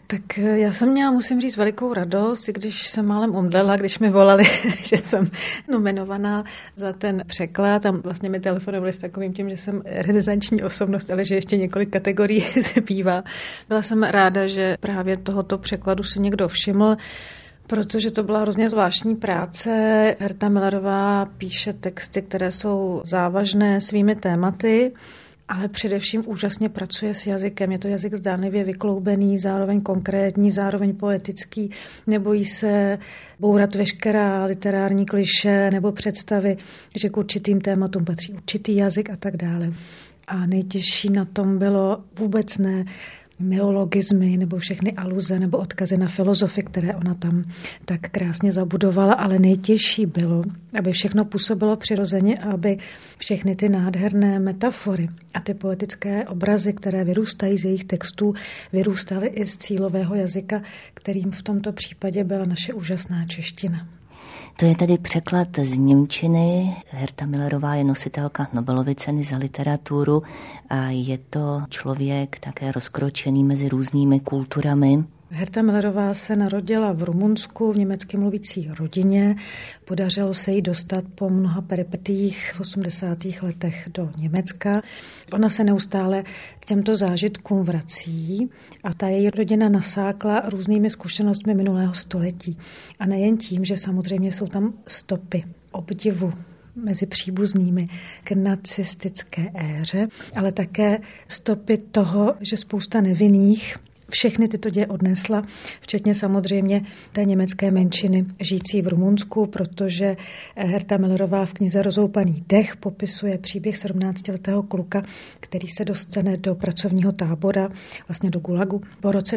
Tak já jsem měla, musím říct, velikou radost, když jsem málem omdlela, když mi volali, že jsem nominovaná za ten překlad. Tam vlastně mi telefonovali s takovým tím, že jsem renesanční osobnost, ale že ještě několik kategorií zbývá. Byla jsem ráda, že právě tohoto překladu si někdo všiml, protože to byla hrozně zvláštní práce. Herta Millerová píše texty, které jsou závažné svými tématy, ale především úžasně pracuje s jazykem. Je to jazyk zdánlivě vykloubený, zároveň konkrétní, zároveň poetický. Nebojí se bourat veškerá literární klišé nebo představy, že k určitým tématům patří určitý jazyk a tak dále. A nejtěžší na tom bylo vůbec ne neologismy nebo všechny aluze nebo odkazy na filozofy, které ona tam tak krásně zabudovala, ale nejtěžší bylo, aby všechno působilo přirozeně, aby všechny ty nádherné metafory a ty poetické obrazy, které vyrůstají z jejich textů, vyrůstaly i z cílového jazyka, kterým v tomto případě byla naše úžasná čeština. To je tedy překlad z němčiny. Herta Millerová je nositelka Nobelovy ceny za literaturu a je to člověk také rozkročený mezi různými kulturami. Herta Millerová se narodila v Rumunsku v německy mluvící rodině. Podařilo se jí dostat po mnoha peripetiích v 80. letech do Německa. Ona se neustále k těmto zážitkům vrací a ta její rodina nasákla různými zkušenostmi minulého století. A nejen tím, že samozřejmě jsou tam stopy obdivu mezi příbuznými k nacistické éře, ale také stopy toho, že spousta nevinných všechny tyto děje odnesla, včetně samozřejmě té německé menšiny žijící v Rumunsku, protože Herta Millerová v knize Rozhoupaný dech popisuje příběh 17letého kluka, který se dostane do pracovního tábora, vlastně do Gulagu, po roce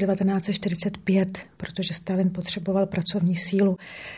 1945, protože Stalin potřeboval pracovní sílu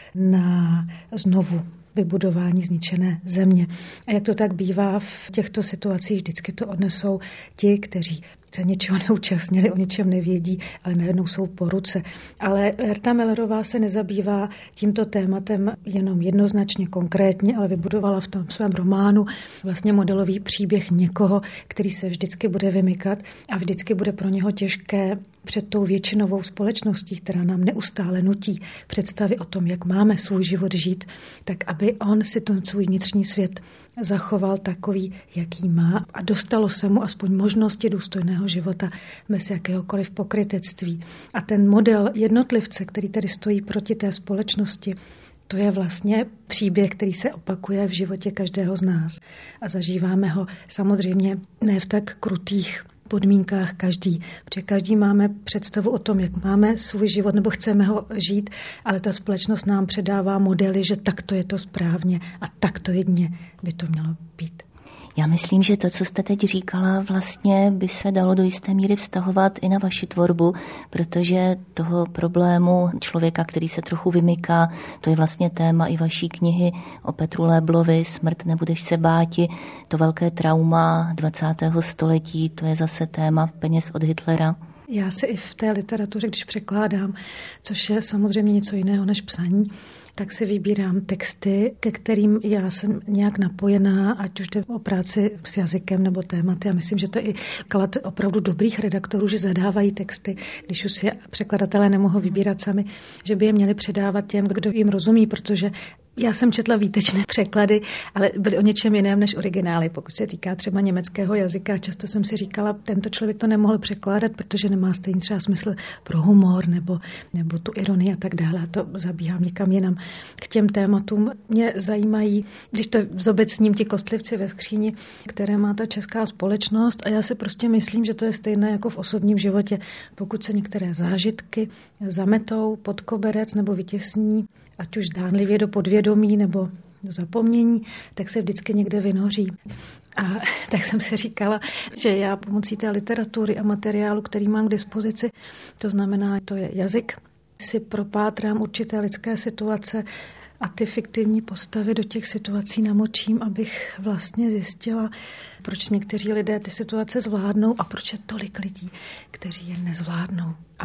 na znovu vybudování zničené země. A jak to tak bývá v těchto situacích, vždycky to odnesou ti, kteří se ničeho neúčastnili, o ničem nevědí, ale najednou jsou po ruce. Ale Herta Millerová se nezabývá tímto tématem jenom jednoznačně konkrétně, ale vybudovala v tom svém románu vlastně modelový příběh někoho, který se vždycky bude vymykat a vždycky bude pro něho těžké před tou většinovou společností, která nám neustále nutí představy o tom, jak máme svůj život žít, tak aby on si ten svůj vnitřní svět zachoval takový, jaký má a dostalo se mu aspoň možnosti důstojného života bez jakéhokoliv pokrytectví. A ten model jednotlivce, který tady stojí proti té společnosti, to je vlastně příběh, který se opakuje v životě každého z nás. A zažíváme ho samozřejmě ne v tak krutých podmínkách každý, protože každý máme představu o tom, jak máme svůj život nebo chceme ho žít, ale ta společnost nám předává modely, že takto je to správně a takto jedině by to mělo být. Já myslím, že to, co jste teď říkala, vlastně by se dalo do jisté míry vztahovat i na vaši tvorbu, protože toho problému člověka, který se trochu vymyká, to je vlastně téma i vaší knihy o Petru Léblovi, Smrt nebudeš se báti, to velké trauma 20. století, to je zase téma peněz od Hitlera. Já se i v té literatuře, když překládám, což je samozřejmě něco jiného než psaní, tak si vybírám texty, ke kterým já jsem nějak napojená, ať už jde o práci s jazykem nebo tématy. A myslím, že to je i klad opravdu dobrých redaktorů, že zadávají texty, když už si překladatelé nemohou vybírat sami, že by je měli předávat těm, kdo jim rozumí, protože já jsem četla výtečné překlady, ale byly o něčem jiném než originály. Pokud se týká třeba německého jazyka, často jsem si říkala, tento člověk to nemohl překládat, protože nemá stejný třeba smysl pro humor nebo tu ironii a tak dále. A to zabíhám někam jinam. K těm tématům mě zajímají, když to zobecním, ti kostlivci ve skříni, které má ta česká společnost, a já si prostě myslím, že to je stejné jako v osobním životě. Pokud se některé zážitky zametou pod koberec nebo vytěsní, ať už zdánlivě do podvědomí nebo do zapomnění, tak se vždycky někde vynoří. A tak jsem si říkala, že já pomocí té literatury a materiálu, který mám k dispozici, to znamená, to je jazyk, si propátrám určité lidské situace a ty fiktivní postavy do těch situací namočím, abych vlastně zjistila, proč někteří lidé ty situace zvládnou a proč je tolik lidí, kteří je nezvládnou. A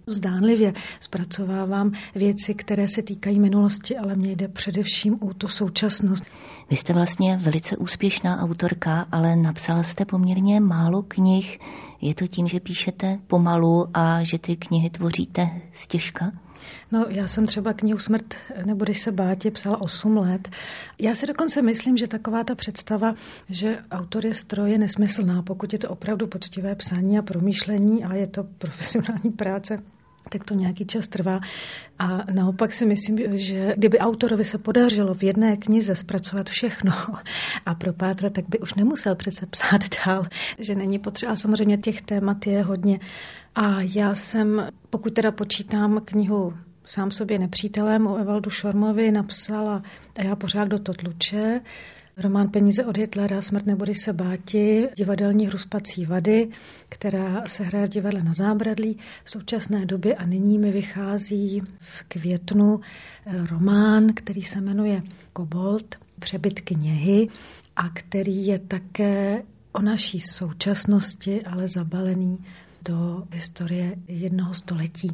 zdánlivě zpracovávám věci, které se týkají minulosti, ale mně jde především o tu současnost. Vy jste vlastně velice úspěšná autorka, ale napsala jste poměrně málo knih. Je to tím, že píšete pomalu a že ty knihy tvoříte ztěžka? No, já jsem třeba knihu Smrt nebudeš se báti psala 8 let. Já si dokonce myslím, že taková ta představa, že autor je stroj, je nesmyslná, pokud je to opravdu poctivé psaní a promýšlení a je to profesionální práce, tak to nějaký čas trvá. A naopak si myslím, že kdyby autorovi se podařilo v jedné knize zpracovat všechno a propátrat, tak by už nemusel přece psát dál, že není potřeba. Samozřejmě těch témat je hodně. A já jsem, pokud teda počítám knihu Sám sobě nepřítelem o Evaldu Šormovi, napsala A já pořád kdo to tluče, román Peníze od Hitlera, Smrt nebudeš se báti, divadelní hru Spací vady, která se hraje v divadle Na Zábradlí v současné době a nyní mi vychází v květnu román, který se jmenuje Kobold, přebyt knihy a který je také o naší současnosti, ale zabalený do historie jednoho století.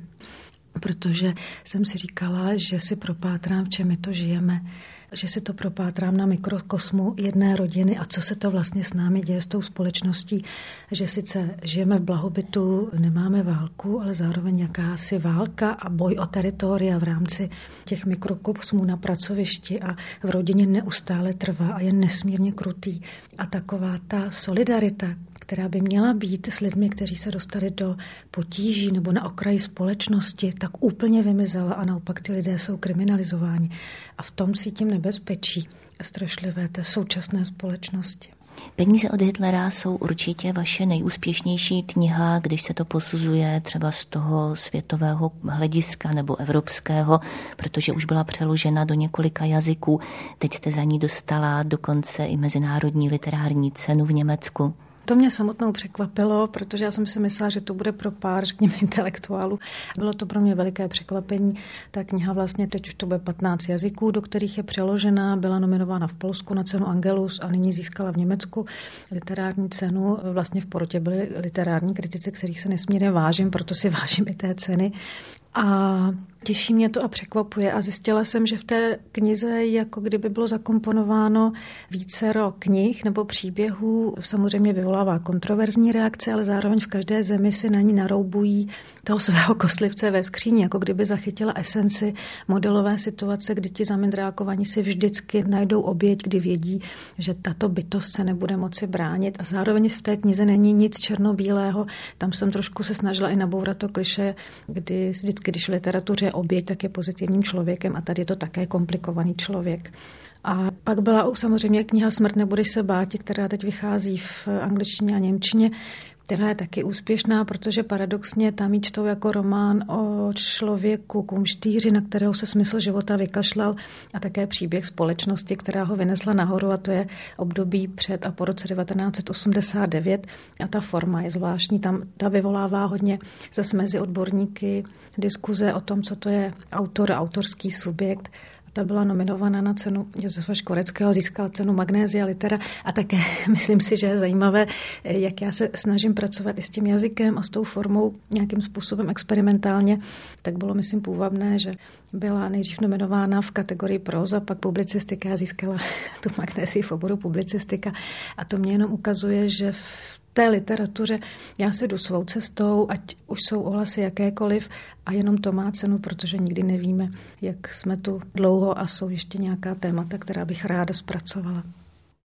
Protože jsem si říkala, že si propátrám, v čem my to žijeme, že si to propátrám na mikrokosmu jedné rodiny a co se to vlastně s námi děje, s tou společností, že sice žijeme v blahobytu, nemáme válku, ale zároveň jakási válka a boj o teritoria v rámci těch mikrokosmů na pracovišti a v rodině neustále trvá a je nesmírně krutý. A taková ta solidarita, která by měla být s lidmi, kteří se dostali do potíží nebo na okraji společnosti, tak úplně vymizela a naopak ty lidé jsou kriminalizováni. A v tom cítím nebezpečí strašlivé té současné společnosti. Peníze od Hitlera jsou určitě vaše nejúspěšnější kniha, když se to posuzuje třeba z toho světového hlediska nebo evropského, protože už byla přeložena do několika jazyků. Teď jste za ní dostala dokonce i mezinárodní literární cenu v Německu. To mě samotnou překvapilo, protože já jsem si myslela, že to bude pro pár, řekněme, intelektuálů. Bylo to pro mě veliké překvapení. Ta kniha vlastně teď už to bude 15 jazyků, do kterých je přeložena, byla nominována v Polsku na cenu Angelus a nyní získala v Německu literární cenu. Vlastně v porotě byli literární kritici, kterých se nesmírně vážím, proto si vážím i té ceny. A těší mě to a překvapuje. A zjistila jsem, že v té knize jako kdyby bylo zakomponováno vícero knih nebo příběhů. Samozřejmě vyvolává kontroverzní reakce, ale zároveň v každé zemi si na ní naroubují toho svého koslivce ve skříni, jako kdyby zachytila esenci modelové situace, kdy ti zamindrákovaní si vždycky najdou oběť, kdy vědí, že tato bytost se nebude moci bránit. A zároveň v té knize není nic černobílého. Tam jsem trošku se snažila i nabourat to klišé, kdy vždycky, když v literatuře je oběť, tak je pozitivním člověkem a tady je to také komplikovaný člověk. A pak byla samozřejmě kniha Smrt nebudeš se báti, která teď vychází v angličtině a němčině, která je taky úspěšná, protože paradoxně tam ji čtou jako román o člověku kumštýři, na kterého se smysl života vykašlal a také příběh společnosti, která ho vynesla nahoru a to je období před a po roce 1989 a ta forma je zvláštní. Tam ta vyvolává hodně zase mezi odborníky diskuze o tom, co to je autor a autorský subjekt. Ta byla nominovaná na cenu Josefa Škvoreckého, získala cenu Magnésia Litera a také myslím si, že je zajímavé, jak já se snažím pracovat i s tím jazykem a s tou formou nějakým způsobem experimentálně, tak bylo myslím půvabné, že byla nejdřív nominována v kategorii próza, pak publicistika a získala tu Magnézii v oboru publicistika a to mě jenom ukazuje, že v té literatuře já se jdu svou cestou, ať už jsou ohlasy jakékoliv a jenom to má cenu, protože nikdy nevíme, jak jsme tu dlouho a jsou ještě nějaká témata, která bych ráda zpracovala.